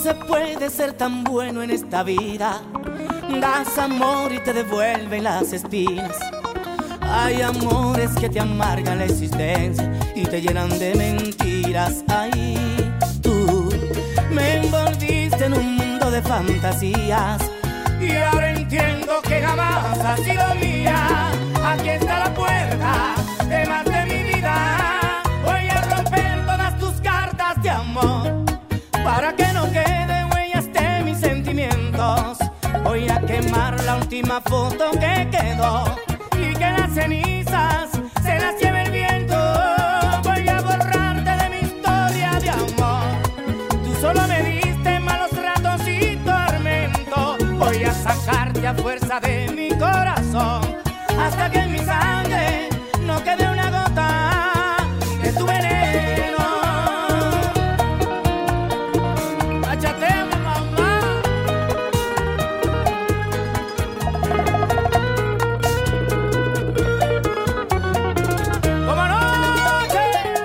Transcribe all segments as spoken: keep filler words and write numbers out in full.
se puede ser tan bueno en esta vida. Das amor y te devuelven las espinas. Hay amores que te amargan la existencia y te llenan de mentiras. Ay, tú me envolviste en un mundo de fantasías y ahora entiendo que jamás has sido mía. Aquí está la puerta de más de mi vida. Voy a romper todas tus cartas de amor para que no quede huellas de mis sentimientos. Voy a quemar la última foto que quedó y que las cenizas se las lleve el viento. Voy a borrarte de mi historia de amor. Tú solo me diste malos ratos y tormento. Voy a sacarte a fuerza de mi corazón hasta que en mi sangre no quede una gota de tu veneno. Bachatemos, mamá. ¡Como noche!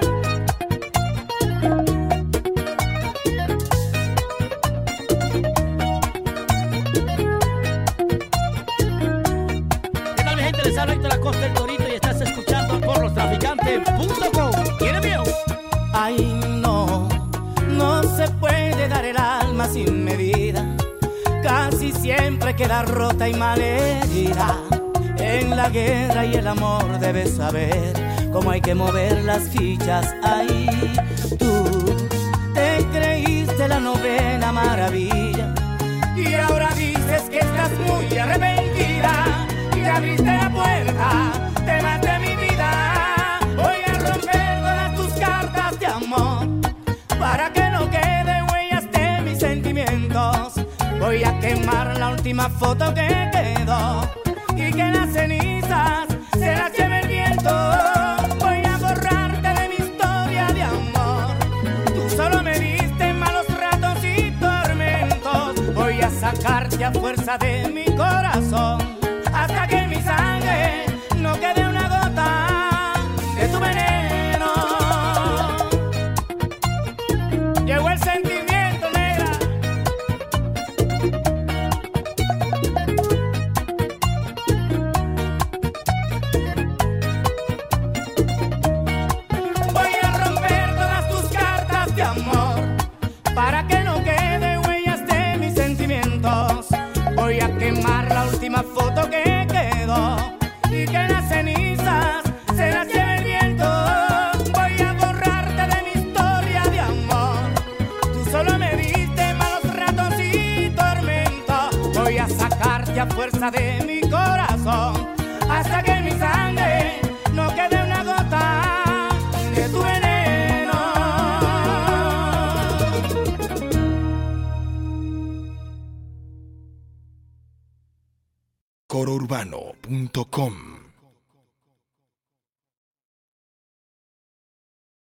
¿Qué tal, mi gente? Les habla Héctor Acosta, el Torito, y estás escuchando por los traficantes punto com. ¿Quiere mío? Ay, no, no se puede dar el alma sin medida. Casi siempre queda rota y malherida. En la guerra y el amor debes saber cómo hay que mover las fichas. Ay, tú te creíste la novena maravilla y ahora dices que estás muy arrepentida y abriste la puerta de más de mi vida. Voy a romper todas tus cartas de amor para que no quede huellas de mis sentimientos. Voy a quemar la última foto que quedó y que las cenizas se las lleve el viento. Voy a borrarte de mi historia de amor. Tú solo me diste malos ratos y tormentos. Voy a sacarte a fuerza de mi corazón hasta que en mi sangre no quede una gota de tu veneno. Llegó el sentimiento, negra. Voy a romper todas tus cartas de amor para que no quede huellas de mis sentimientos. Voy a quemar la última foto que quedó y que las cenizas se las lleve el viento. Voy a borrarte de mi historia de amor. Tú solo me diste malos ratos y tormento. Voy a sacarte a fuerza de mi corazón hasta que en mi sangre no quede una gota de tu veneno. coro urbano punto com